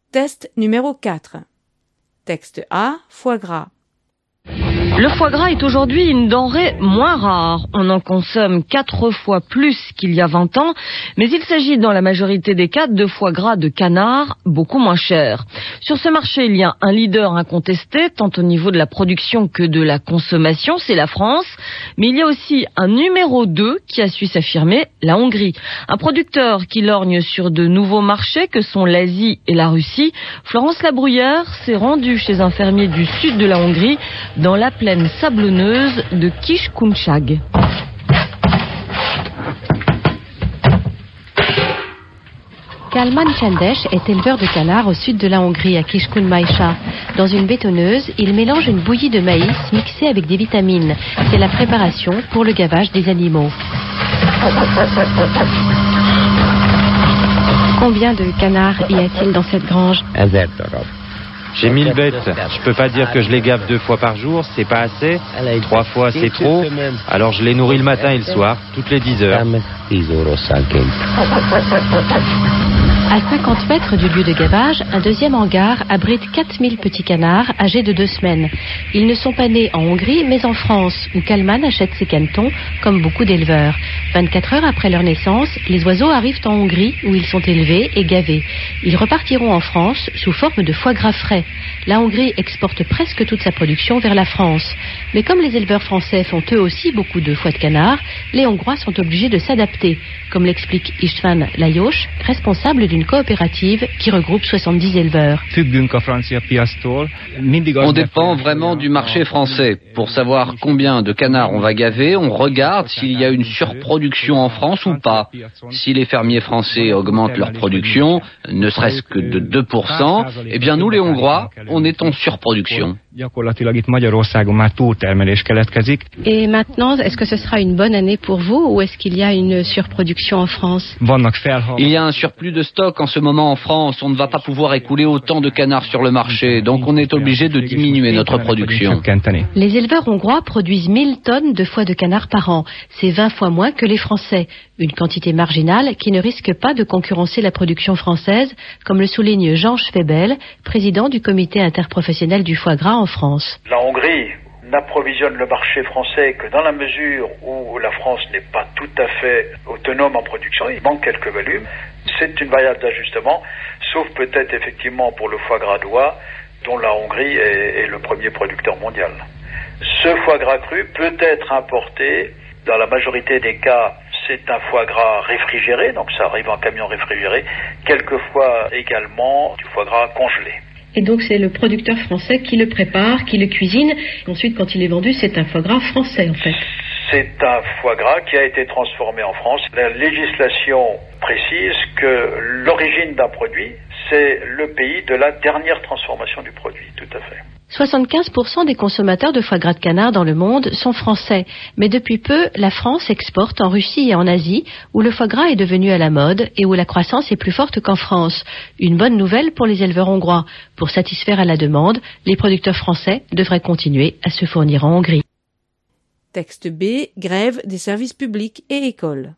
Test numéro 4. Texte A, foie gras. Le foie gras est aujourd'hui une denrée moins rare. On en consomme 4 fois plus qu'il y a 20 ans, mais il s'agit dans la majorité des cas de foie gras de canard, beaucoup moins cher. Sur ce marché, il y a un leader incontesté, tant au niveau de la production que de la consommation, c'est la France. Mais il y a aussi un numéro 2 qui a su s'affirmer, la Hongrie. Un producteur qui lorgne sur de nouveaux marchés que sont l'Asie et la Russie. Florence Labruyère s'est rendue chez un fermier du sud de la Hongrie, dans la plaine sablonneuse de Kiskunság. Kálmán Csendes est éleveur de canards au sud de la Hongrie, à Kiskunmajsa. Dans une bétonneuse, il mélange une bouillie de maïs mixée avec des vitamines. C'est la préparation pour le gavage des animaux. Combien de canards y a-t-il dans cette grange ? J'ai 1000 bêtes. Je peux pas dire que je les gave 2 fois par jour, c'est pas assez. 3 fois, c'est trop. Alors je les nourris le matin et le soir, toutes les 10 heures. À 50 mètres du lieu de gavage, un deuxième hangar abrite 4000 petits canards âgés de 2 semaines. Ils ne sont pas nés en Hongrie, mais en France, où Kálmán achète ses canetons, comme beaucoup d'éleveurs. 24 heures après leur naissance, les oiseaux arrivent en Hongrie, où ils sont élevés et gavés. Ils repartiront en France sous forme de foie gras frais. La Hongrie exporte presque toute sa production vers la France. Mais comme les éleveurs français font eux aussi beaucoup de foie de canard, les Hongrois sont obligés de s'adapter, comme l'explique István Lajos, responsable d'une coopérative qui regroupe 70 éleveurs. On dépend vraiment du marché français. Pour savoir combien de canards on va gaver, on regarde s'il y a une surproduction en France ou pas. Si les fermiers français augmentent leur production, ne serait-ce que de 2%, eh bien nous les Hongrois, on est en surproduction. Et maintenant, est-ce que ce sera une bonne année pour vous ou est-ce qu'il y a une surproduction en France ? Il y a un surplus de stock en ce moment en France. On ne va pas pouvoir écouler autant de canards sur le marché, donc on est obligé de diminuer notre production. Les éleveurs hongrois produisent 1000 tonnes de foie de canard par an. C'est 20 fois moins que les Français. Une quantité marginale qui ne risque pas de concurrencer la production française, comme le souligne Jean Schwebel, président du comité interprofessionnel du foie gras en France. La Hongrie n'approvisionne le marché français que dans la mesure où la France n'est pas tout à fait autonome en production. Il manque quelques volumes. C'est une variable d'ajustement, sauf peut-être effectivement pour le foie gras d'oie, dont la Hongrie est le premier producteur mondial. Ce foie gras cru peut être importé. Dans la majorité des cas, c'est un foie gras réfrigéré, donc ça arrive en camion réfrigéré, quelquefois également du foie gras congelé. Et donc c'est le producteur français qui le prépare, qui le cuisine. Ensuite, quand il est vendu, c'est un foie gras français en fait. C'est un foie gras qui a été transformé en France. La législation précise que l'origine d'un produit, c'est le pays de la dernière transformation du produit, tout à fait. 75% des consommateurs de foie gras de canard dans le monde sont français. Mais depuis peu, la France exporte en Russie et en Asie, où le foie gras est devenu à la mode et où la croissance est plus forte qu'en France. Une bonne nouvelle pour les éleveurs hongrois. Pour satisfaire à la demande, les producteurs français devraient continuer à se fournir en Hongrie. Texte B, grève des services publics et écoles.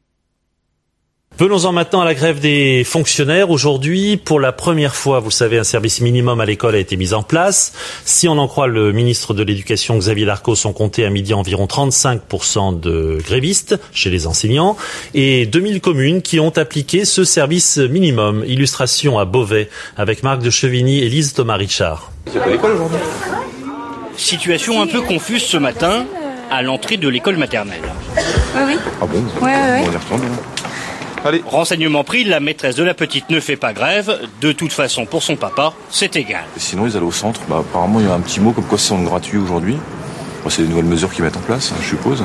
Venons-en maintenant à la grève des fonctionnaires. Aujourd'hui, pour la première fois, vous le savez, un service minimum à l'école a été mis en place. Si on en croit le ministre de l'Éducation, Xavier Darcos, on comptait à midi environ 35% de grévistes chez les enseignants et 2000 communes qui ont appliqué ce service minimum. Illustration à Beauvais avec Marc de Chevigny et Lise Thomas-Richard. C'est pas l'école aujourd'hui. Situation un peu confuse ce matin à l'entrée de l'école maternelle. Oui. Ah bon ? Ouais. On y retourne. Allez. Renseignement pris, la maîtresse de la petite ne fait pas grève. De toute façon, pour son papa, c'est égal. Et sinon, ils allaient au centre. Apparemment, il y a un petit mot comme quoi c'est gratuit aujourd'hui. C'est des nouvelles mesures qu'ils mettent en place, je suppose.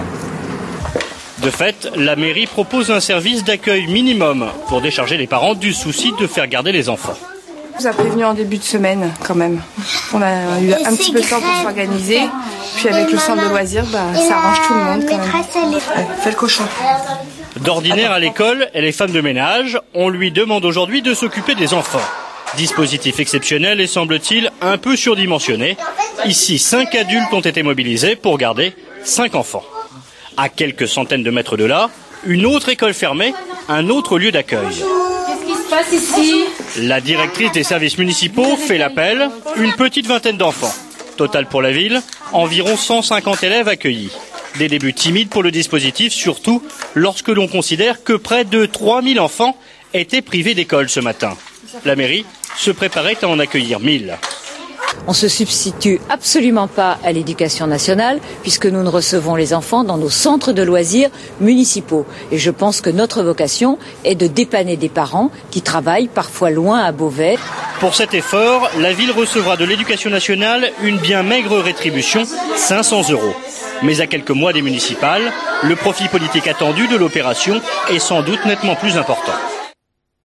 De fait, la mairie propose un service d'accueil minimum pour décharger les parents du souci de faire garder les enfants. On vous a prévenu en début de semaine, quand même. On a eu un petit peu de temps pour s'organiser. Puis avec le centre de loisirs, ça arrange tout le monde, quand même. Allez, fais le cochon. D'ordinaire à l'école, elle est femme de ménage. On lui demande aujourd'hui de s'occuper des enfants. Dispositif exceptionnel et semble-t-il un peu surdimensionné. Ici, 5 adultes ont été mobilisés pour garder 5 enfants. À quelques centaines de mètres de là, une autre école fermée, un autre lieu d'accueil. passe ici. La directrice des services municipaux fait l'appel, une petite vingtaine d'enfants. Total pour la ville, environ 150 élèves accueillis. Des débuts timides pour le dispositif, surtout lorsque l'on considère que près de 3000 enfants étaient privés d'école ce matin. La mairie se préparait à en accueillir 1000. On ne se substitue absolument pas à l'éducation nationale puisque nous ne recevons les enfants dans nos centres de loisirs municipaux. Et je pense que notre vocation est de dépanner des parents qui travaillent parfois loin à Beauvais. Pour cet effort, la ville recevra de l'éducation nationale une bien maigre rétribution, 500 €. Mais à quelques mois des municipales, le profit politique attendu de l'opération est sans doute nettement plus important.